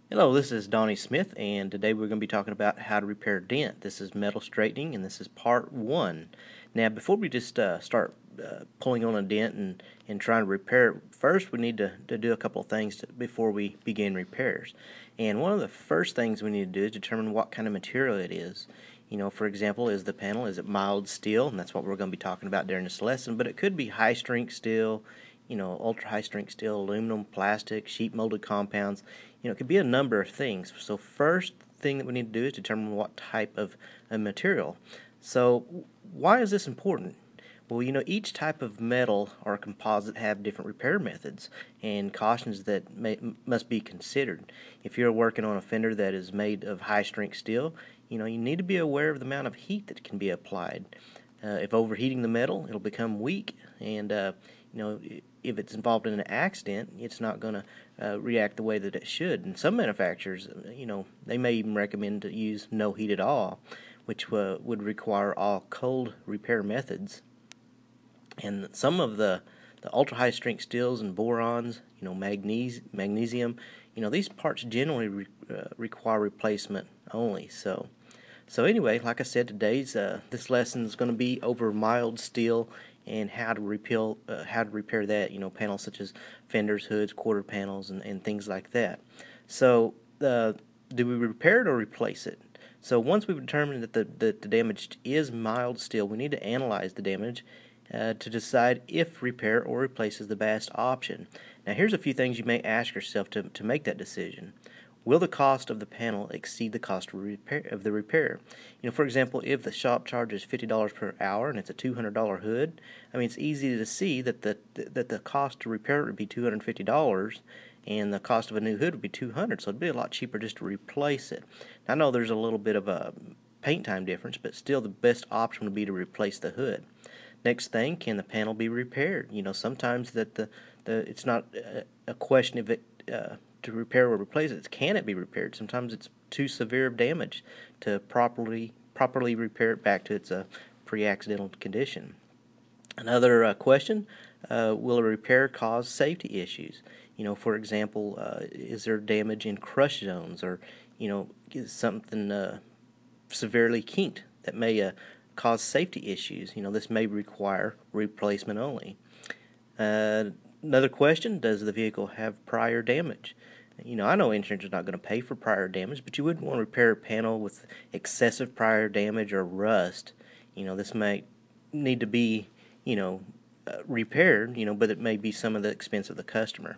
Hello, this is Donnie Smith, and today we're going to be talking about how to repair a dent. This is metal straightening, and this is part one. Now, before we just start pulling on a dent and trying to repair it, first we need to do a couple of things before we begin repairs. And one of the first things we need to do is determine what kind of material it is. You know, for example, is it mild steel? And that's what we're going to be talking about during this lesson, but it could be high strength steel, ultra high strength steel, aluminum, plastic, sheet molded compounds. It could be a number of things. So first thing that we need to do is determine what type of material. So why is this important? Well, each type of metal or composite have different repair methods and cautions that must be considered. If you're working on a fender that is made of high-strength steel, you need to be aware of the amount of heat that can be applied. If overheating the metal, it'll become weak, and if it's involved in an accident, it's not going to react the way that it should. And some manufacturers, they may even recommend to use no heat at all, which would require all cold repair methods. And some of the ultra high strength steels and borons, magnesium, these parts generally require replacement only. So anyway, like I said, this lesson is going to be over mild steel and how to repair that. Panels such as fenders, hoods, quarter panels, and things like that. So do we repair it or replace it? So once we've determined that the damage is mild steel, we need to analyze the damage to decide if repair or replace is the best option. Now here's a few things you may ask yourself to make that decision. Will the cost of the panel exceed the cost of the repair? For example, if the shop charges $50 per hour and it's a $200 hood, it's easy to see that the cost to repair it would be $250 and the cost of a new hood would be $200, so it'd be a lot cheaper just to replace it. Now, I know there's a little bit of a paint time difference, but still the best option would be to replace the hood. Next thing, can the panel be repaired? Sometimes that it's not a question of it to repair or replace it. Can it be repaired? Sometimes it's too severe of damage to properly repair it back to its pre-accidental condition. Another question: will a repair cause safety issues? For example, is there damage in crush zones, or is something severely kinked that may cause safety issues? This may require replacement only. Another question: does the vehicle have prior damage? I know insurance is not going to pay for prior damage, but you wouldn't want to repair a panel with excessive prior damage or rust. This might need to be, repaired, but it may be some of the expense of the customer.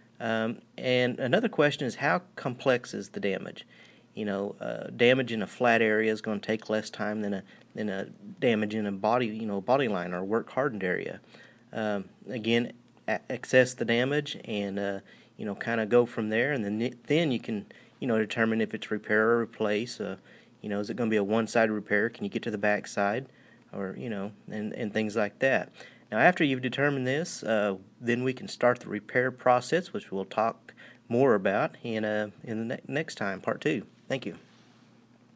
And another question is, how complex is the damage? Damage in a flat area is going to take less time than a damage in a body line or work hardened area. Again, assess the damage and kind of go from there, and then you can determine if it's repair or replace. Is it going to be a one-sided repair? Can you get to the back side, or and things like that. Now, after you've determined this, then we can start the repair process, which we'll talk more about in the next time, part two. Thank you.